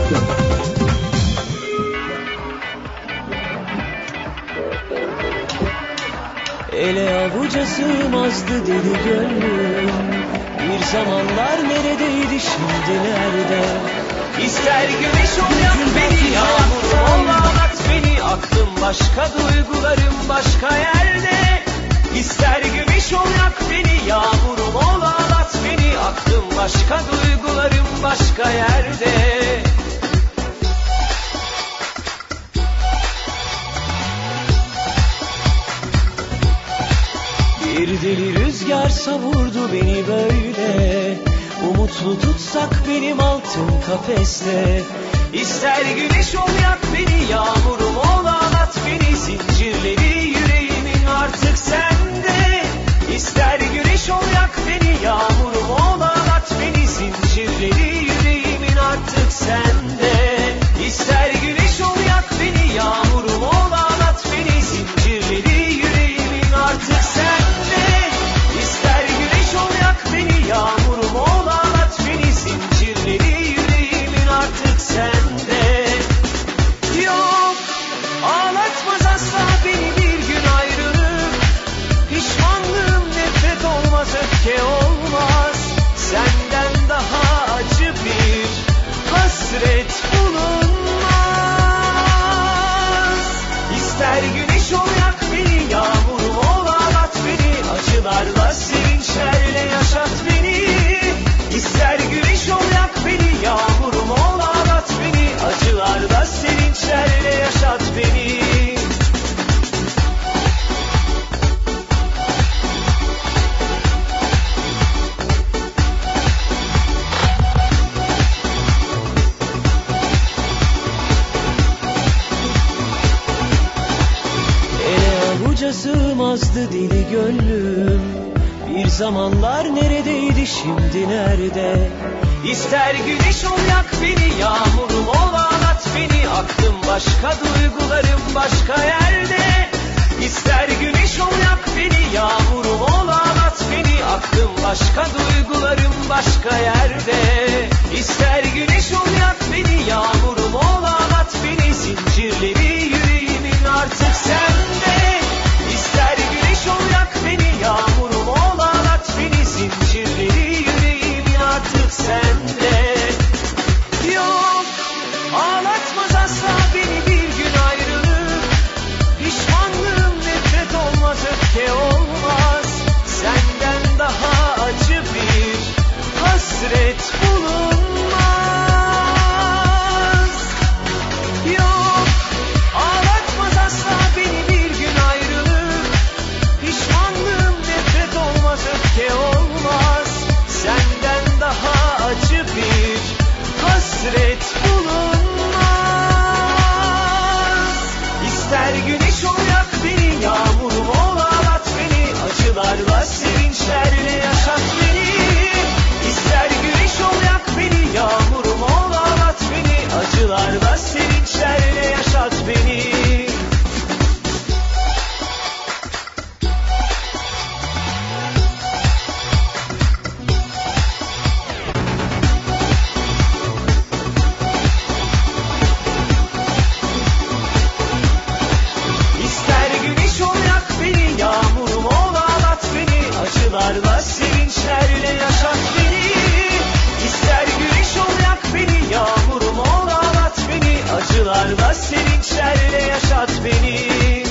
Ele avuca sığmazdı deli gönlüm. Bir zamanlar neredeydi, şimdi nerede? İster güneş ol yak beni, yağmur ol ağlat beni. Aklım başka, duygularım başka yerde. İster güneş ol yak beni, yağmurum ol ağlat beni. Aklım başka, duygularım başka yerde. Bir deli rüzgar savurdu beni böyle. Umutlu tutsak benim altın kafeste. İster güneş ol yak beni, yağmurum ol ağlat beni. Zincirleri yüreğimin artık sende. İster güneş ol yak beni, yağmurum ol ağlat beni. Zincirleri yüreğimin artık sende. İster güneş ol yak beni, yağmurum ol ağlat beni. Zincirleri yüreğimin artık sende. İster güneş ol yak beni, yağmurum ol ağlat beni. Zincirleri yüreğimin artık sende. Yok, ağlatmaz asla beni bir gün ayrılık. Pişmanlığım nefret olmaz, öfke olmaz. Senden daha acı bir hasret bulunmaz. İster güneş ol yak beni, yağmurum ol ağlat beni. Acılarla sevinçlerle yaşat beni. İster güneş ol yak beni, yağmurum ol ağlat beni. Acılarla sevinçlerle yaşat beni. Ele avuca sığmazdı deli gönlüm. Bir zamanlar neredeydi, şimdi nerede? İster güneş ol yak beni, yağmurum ol ağlat beni. Aklım başka, duygularım başka yerde. İster güneş ol yak beni, yağmurum ol ağlat beni. Aklım başka, duygularım başka yerde. İster güneş ol yak beni, yağmurum ol ağlat beni. Zincirleri yüreğimin artık sende. İster güneş ol yak beni, yağmurum ol ağlat beni. Zincirleri yüreğimin artık sende. Yok, ağlatmaz asla beni bir gün ayrılık. Pişmanlığım nefret olmaz, öfke olmaz. Senden daha acı bir hasret bulunmaz. Yok, ağlatmaz asla beni bir gün ayrılık. Pişmanlığım nefret olmaz, öfke olmaz. Senden daha acı bir hasret bulunmaz. İster güneş ol yak beni, yağmurum ol ağlat beni. Acılarla sevinçlerle yaşat beni. İster güneş ol yak beni, yağmurum ol ağlat beni. Acılarla sevinçlerle yaşat beni. İster güneş ol yak beni, yağmurum ol ağlat beni. Acılarla sevinçlerle yaşat beni. İster güneş ol yak beni, yağmurum ol ağlat beni. Acılarla sevinçlerle yaşat beni.